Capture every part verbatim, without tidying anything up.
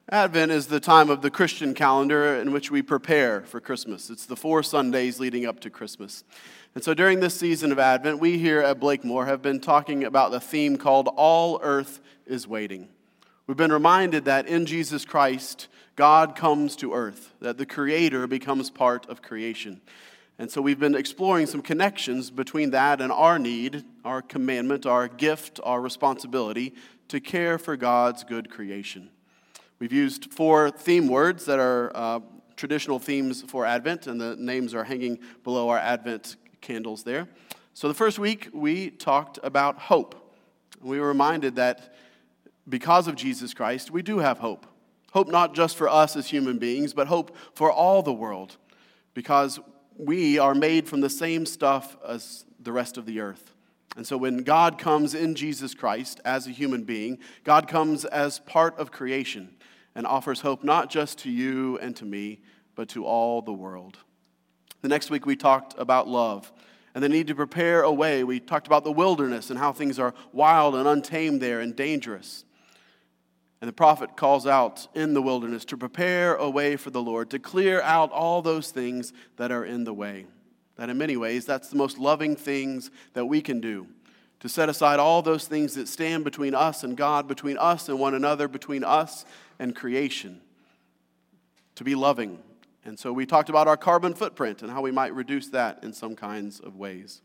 Advent is the time of the Christian calendar in which we prepare for Christmas. It's the four Sundays leading up to Christmas. And so during this season of Advent, we here at Blakemore have been talking about the theme called All Earth is Waiting. We've been reminded that in Jesus Christ, God comes to earth, that the Creator becomes part of creation. And so we've been exploring some connections between that and our need, our commandment, our gift, our responsibility to care for God's good creation. We've used four theme words that are uh, traditional themes for Advent, and the names are hanging below our Advent candles there. So the first week, we talked about hope. We were reminded that because of Jesus Christ, we do have hope. Hope not just for us as human beings, but hope for all the world, because we are made from the same stuff as the rest of the earth. And so when God comes in Jesus Christ as a human being, God comes as part of creation and offers hope not just to you and to me, but to all the world. The next week we talked about love and the need to prepare a way. We talked about the wilderness and how things are wild and untamed there and dangerous. And the prophet calls out in the wilderness to prepare a way for the Lord, to clear out all those things that are in the way. That in many ways, that's the most loving things that we can do, to set aside all those things that stand between us and God, between us and one another, between us and creation, to be loving. And so we talked about our carbon footprint and how we might reduce that in some kinds of ways.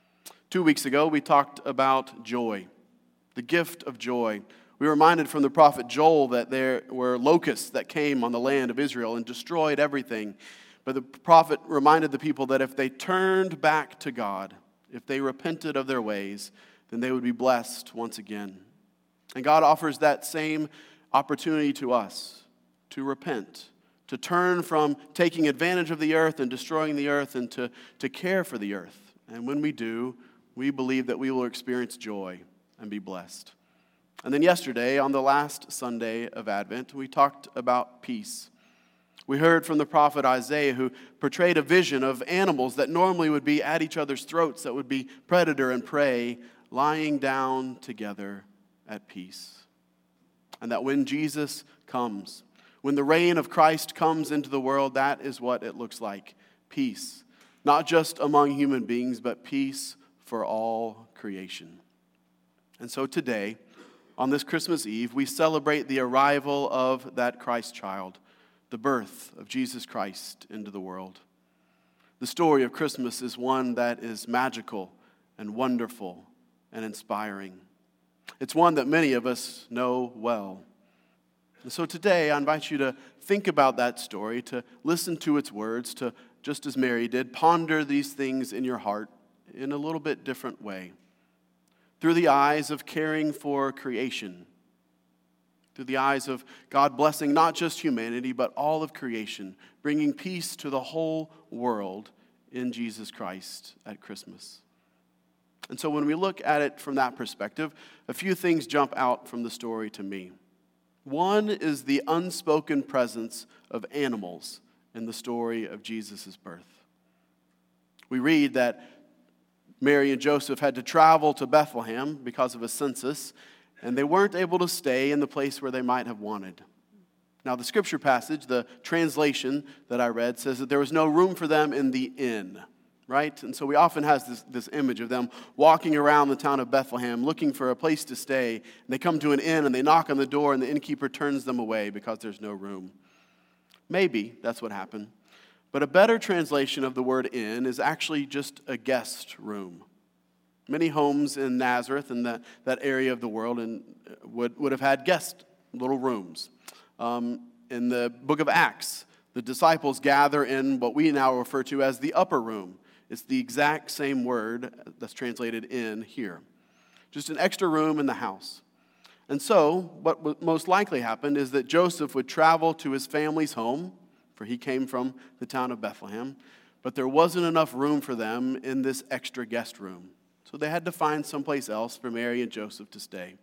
Two weeks ago, we talked about joy, the gift of joy. We were reminded from the prophet Joel that there were locusts that came on the land of Israel and destroyed everything. But the prophet reminded the people that if they turned back to God, if they repented of their ways, then they would be blessed once again. And God offers that same opportunity to us to repent, to turn from taking advantage of the earth and destroying the earth and to, to care for the earth. And when we do, we believe that we will experience joy and be blessed. And then yesterday, on the last Sunday of Advent, we talked about peace. We heard from the prophet Isaiah, who portrayed a vision of animals that normally would be at each other's throats, that would be predator and prey, lying down together at peace. And that when Jesus comes, when the reign of Christ comes into the world, that is what it looks like. Peace. Not just among human beings, but peace for all creation. And so today, on this Christmas Eve, we celebrate the arrival of that Christ child, the birth of Jesus Christ into the world. The story of Christmas is one that is magical and wonderful and inspiring. It's one that many of us know well. And so today, I invite you to think about that story, to listen to its words, to, just as Mary did, ponder these things in your heart in a little bit different way. Through the eyes of caring for creation, through the eyes of God blessing not just humanity, but all of creation, bringing peace to the whole world in Jesus Christ at Christmas. And so when we look at it from that perspective, a few things jump out from the story to me. One is the unspoken presence of animals in the story of Jesus' birth. We read that Mary and Joseph had to travel to Bethlehem because of a census, and they weren't able to stay in the place where they might have wanted. Now, the scripture passage, the translation that I read, says that there was no room for them in the inn, right? And so we often have this, this image of them walking around the town of Bethlehem looking for a place to stay. And they come to an inn and they knock on the door and the innkeeper turns them away because there's no room. Maybe that's what happened. But a better translation of the word inn is actually just a guest room. Many homes in Nazareth and that, that area of the world and would, would have had guest little rooms. Um, in the book of Acts, the disciples gather in what we now refer to as the upper room. It's the exact same word that's translated in here. Just an extra room in the house. And so, what most likely happened is that Joseph would travel to his family's home, for he came from the town of Bethlehem, but there wasn't enough room for them in this extra guest room. So they had to find someplace else for Mary and Joseph to stay.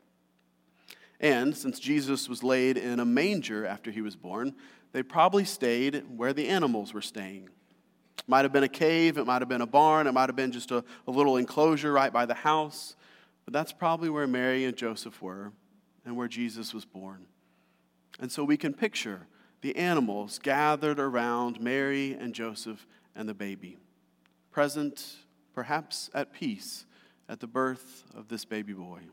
And since Jesus was laid in a manger after he was born, they probably stayed where the animals were staying. It might have been a cave, it might have been a barn, it might have been just a, a little enclosure right by the house. But that's probably where Mary and Joseph were and where Jesus was born. And so we can picture the animals gathered around Mary and Joseph and the baby, present, perhaps at peace, at the birth of this baby boy.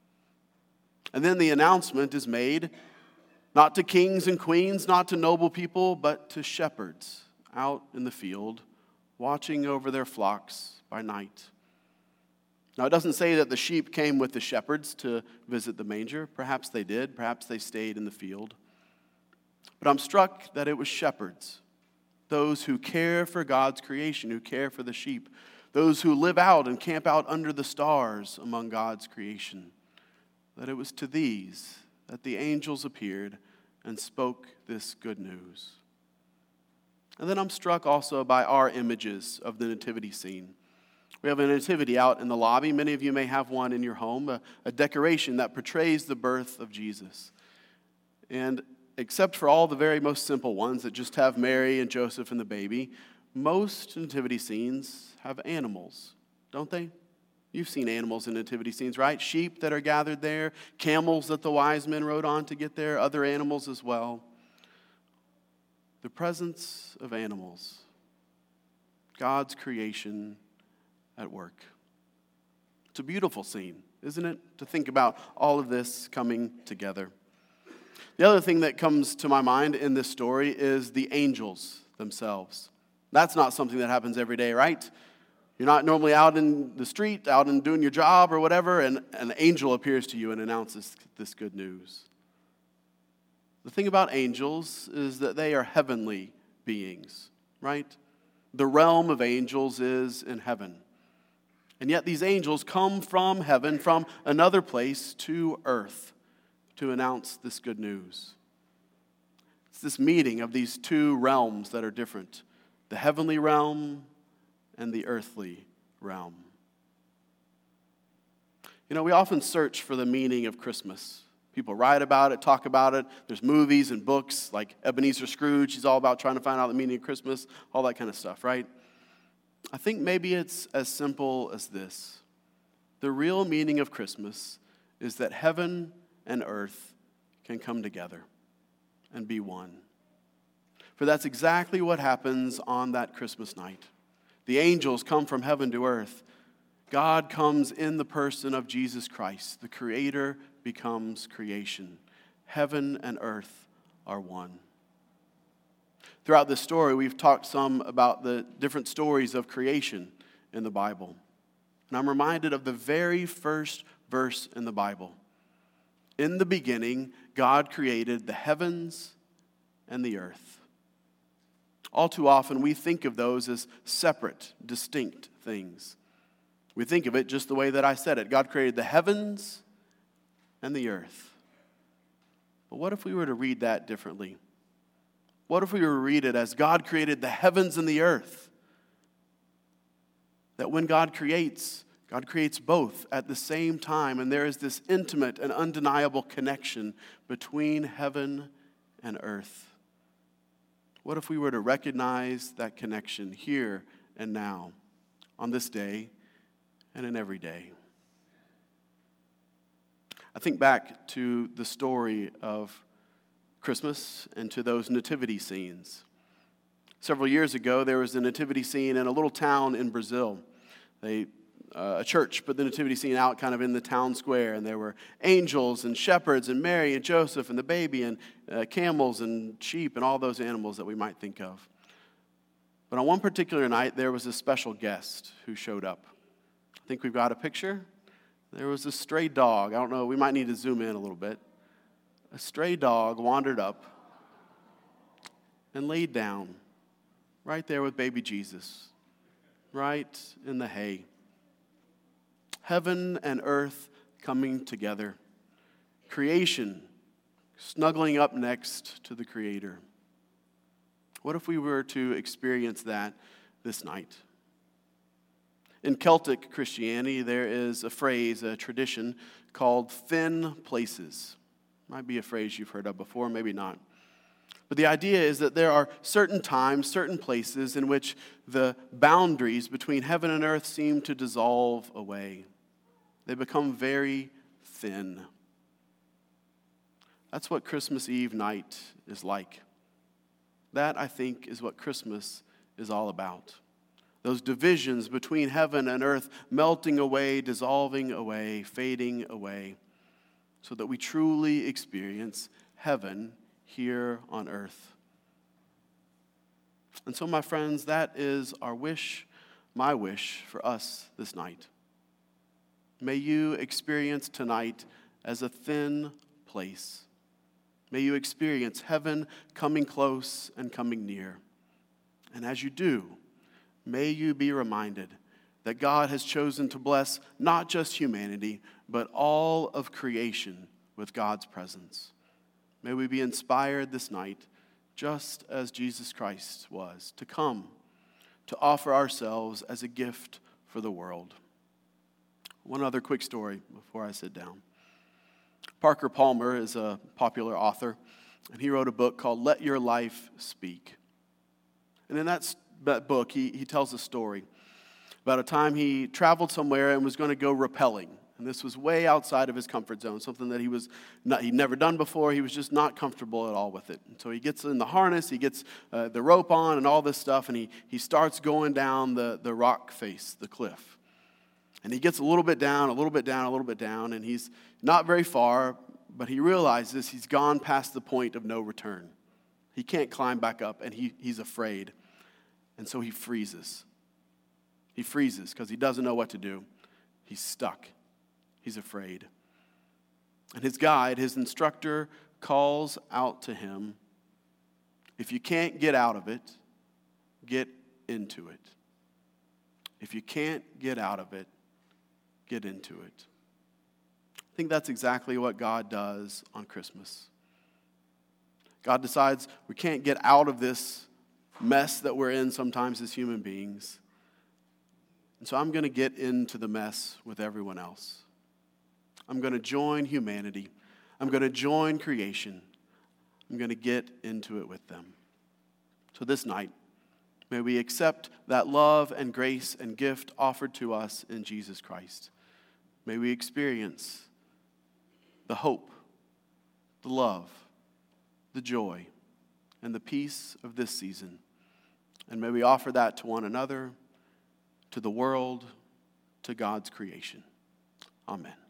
And then the announcement is made, not to kings and queens, not to noble people, but to shepherds out in the field, watching over their flocks by night. Now, it doesn't say that the sheep came with the shepherds to visit the manger. Perhaps they did. Perhaps they stayed in the field. But I'm struck that it was shepherds, those who care for God's creation, who care for the sheep, those who live out and camp out under the stars among God's creation, that it was to these that the angels appeared and spoke this good news. And then I'm struck also by our images of the nativity scene. We have a nativity out in the lobby. Many of you may have one in your home, a, a decoration that portrays the birth of Jesus. And except for all the very most simple ones that just have Mary and Joseph and the baby, most nativity scenes have animals, don't they? You've seen animals in nativity scenes, right? Sheep that are gathered there, camels that the wise men rode on to get there, other animals as well. The presence of animals, God's creation at work. It's a beautiful scene, isn't it? To think about all of this coming together. The other thing that comes to my mind in this story is the angels themselves. That's not something that happens every day, right? You're not normally out in the street, out and doing your job or whatever, and an angel appears to you and announces this good news. The thing about angels is that they are heavenly beings, right? The realm of angels is in heaven. And yet these angels come from heaven, from another place to earth to announce this good news. It's this meeting of these two realms that are different, the heavenly realm and the earthly realm. You know, we often search for the meaning of Christmas. People write about it, talk about it. There's movies and books like Ebenezer Scrooge. He's all about trying to find out the meaning of Christmas, all that kind of stuff, right? I think maybe it's as simple as this. The real meaning of Christmas is that heaven and earth can come together and be one. For that's exactly what happens on that Christmas night. The angels come from heaven to earth. God comes in the person of Jesus Christ. The Creator becomes creation. Heaven and earth are one. Throughout this story, we've talked some about the different stories of creation in the Bible. And I'm reminded of the very first verse in the Bible. In the beginning, God created the heavens and the earth. All too often, we think of those as separate, distinct things. We think of it just the way that I said it. God created the heavens and the earth. But what if we were to read that differently? What if we were to read it as God created the heavens and the earth? That when God creates, God creates both at the same time, and there is this intimate and undeniable connection between heaven and earth. What if we were to recognize that connection here and now, on this day and in every day? I think back to the story of Christmas and to those nativity scenes. Several years ago, there was a nativity scene in a little town in Brazil. They, uh, a church put the nativity scene out kind of in the town square, and there were angels and shepherds and Mary and Joseph and the baby and uh, camels and sheep and all those animals that we might think of. But on one particular night, there was a special guest who showed up. I think we've got a picture. There was a stray dog. I don't know, we might need to zoom in a little bit. A stray dog wandered up and laid down right there with baby Jesus, right in the hay. Heaven and earth coming together. Creation snuggling up next to the Creator. What if we were to experience that this night? In Celtic Christianity, there is a phrase, a tradition called thin places. Might be a phrase you've heard of before, maybe not. But the idea is that there are certain times, certain places in which the boundaries between heaven and earth seem to dissolve away. They become very thin. That's what Christmas Eve night is like. That, I think, is what Christmas is all about. Those divisions between heaven and earth melting away, dissolving away, fading away, so that we truly experience heaven here on earth. And so, my friends, that is our wish, my wish for us this night. May you experience tonight as a thin place. May you experience heaven coming close and coming near. And as you do, may you be reminded that God has chosen to bless not just humanity, but all of creation with God's presence. May we be inspired this night, just as Jesus Christ was, to come, to offer ourselves as a gift for the world. One other quick story before I sit down. Parker Palmer is a popular author, and he wrote a book called Let Your Life Speak. And in that, that book, he, he tells a story about a time he traveled somewhere and was going to go rappelling. And this was way outside of his comfort zone, something that he was not, he'd never done before. He was just not comfortable at all with it. And so he gets in the harness, he gets uh, the rope on and all this stuff, and he, he starts going down the, the rock face, the cliff. And he gets a little bit down, a little bit down, a little bit down, and he's not very far, but he realizes he's gone past the point of no return. He can't climb back up, and he, he's afraid. And so he freezes. He freezes because he doesn't know what to do. He's stuck. He's afraid. And his guide, his instructor, calls out to him, if you can't get out of it, get into it. If you can't get out of it, get into it. I think that's exactly what God does on Christmas. God decides we can't get out of this mess that we're in sometimes as human beings. And so I'm going to get into the mess with everyone else. I'm going to join humanity. I'm going to join creation. I'm going to get into it with them. So this night, may we accept that love and grace and gift offered to us in Jesus Christ. May we experience the hope, the love, the joy, and the peace of this season. And may we offer that to one another, to the world, to God's creation. Amen.